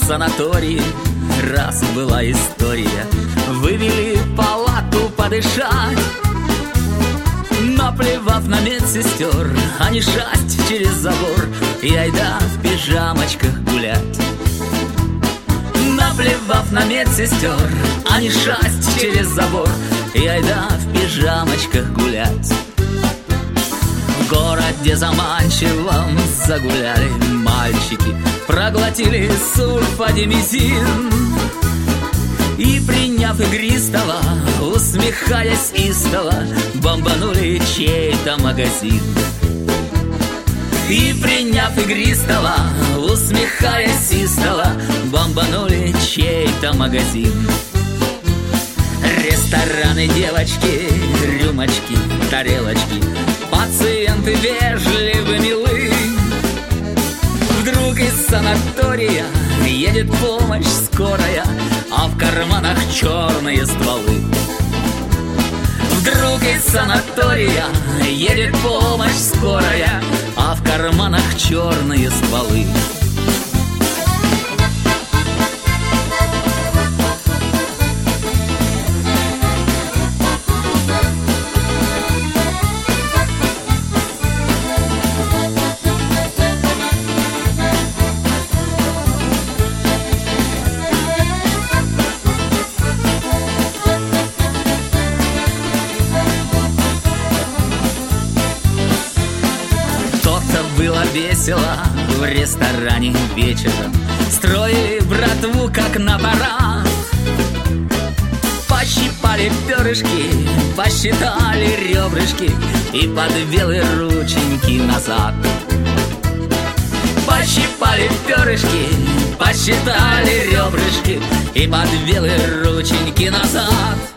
санатории раз была история. Вывели палату подышать, наплевав на медсестер, они шасть через забор и айда в пижамочках гулять. Наплевав на медсестер, они шасть через забор и айда в пижамочках гулять. В городе заманчивом загуляли мальчики, проглотили сульфадимизин и, приняв игристого, усмехаясь истово, бомбанули чей-то магазин. И, приняв игристого, усмехаясь истово, бомбанули чей-то магазин. Рестораны, девочки, рюмочки, тарелочки, пациенты вежливы, милы. Вдруг из санатория едет помощь скорая, а в карманах черные стволы. Вдруг из санатория едет помощь скорая, а в карманах черные стволы. Было весело в ресторане вечером, строили братву как на парад. Пощипали перышки, посчитали ребрышки и подвели рученьки назад. Пощипали перышки, посчитали ребрышки и подвели рученьки назад.